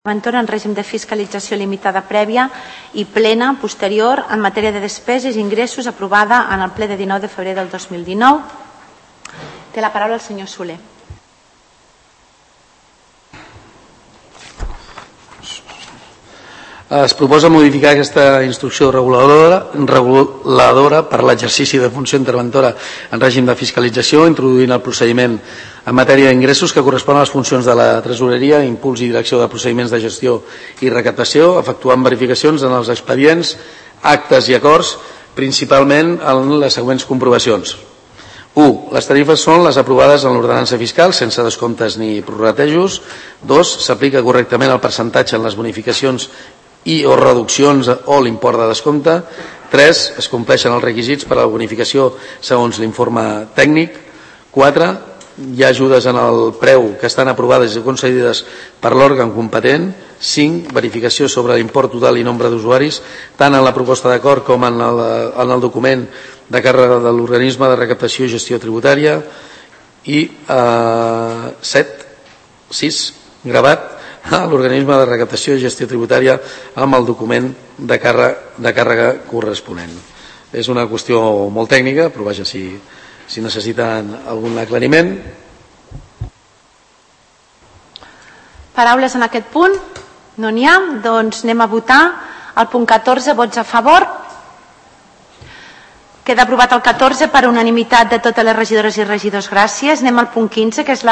en règim de fiscalització limitada prèvia i plena posterior en matèria de despeses i ingressos aprovada en el ple de 19 de febrer del 2019. Té la paraula el senyor Soler. Es proposa modificar aquesta instrucció reguladora per l'exercici de funció interventora en règim de fiscalització, introduint el procediment en matèria d'ingressos que correspon a les funcions de la tresoreria, impuls i direcció de procediments de gestió i recaptació, efectuant verificacions en els expedients, actes i acords, principalment en les següents comprovacions. 1. Les tarifes són les aprovades en l'ordenança fiscal, sense descomptes ni prorratejos. 2. S'aplica correctament el percentatge en les bonificacions i o reduccions o l'import de descompte. 3. Es compleixen els requisits per a la bonificació segons l'informe tècnic. 4. Hi ha ajudes en el preu que estan aprovades i concedides per l'òrgan competent. 5. Verificació sobre l'import total i nombre d'usuaris, tant en la proposta d'acord com en el document de càrrega de l'organisme de recaptació i gestió tributària. I 6. Gravat a l'organisme de recaptació i gestió tributària amb el document de càrrega corresponent. És una qüestió molt tècnica, però vaja, si necessiten algun aclariment. Paraules en aquest punt? No n'hi ha? Doncs anem a votar. El punt 14, vots a favor. Queda aprovat el 14 per unanimitat de totes les regidores i regidors. Gràcies. Anem al punt 15, que és la